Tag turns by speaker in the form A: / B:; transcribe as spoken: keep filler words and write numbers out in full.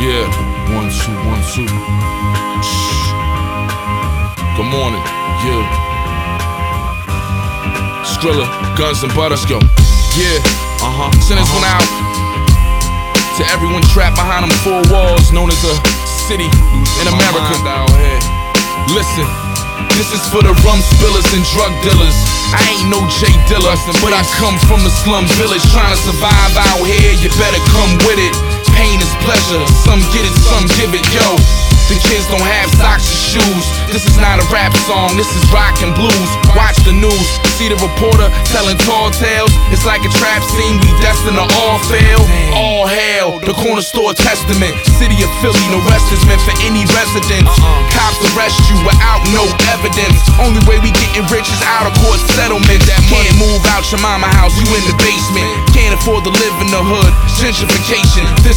A: Yeah, one, two, one, two. Shh. Good morning, yeah. Skrilla, Guns and Butter, yo. Yeah, uh-huh. Send this uh-huh. one out to everyone trapped behind them four walls, known as a city in America. Listen, this is for the rum spillers and drug dealers. I ain't no J Dilla, but I come from the slum village, trying to survive out here. You better come with it. Pain is pleasure, some get it, some give it, yo. The kids don't have socks or shoes. This is not a rap song, this is rock and blues. Watch the news, see the reporter telling tall tales. It's like a trap scene, we destined to all fail. All hail, the corner store testament. City of Philly, no rest is meant for any residents. Cops arrest you without no evidence. Only way we getting rich is out of court settlement. Can't move out your mama house, you in the basement. Can't afford to live in the hood, gentrification. This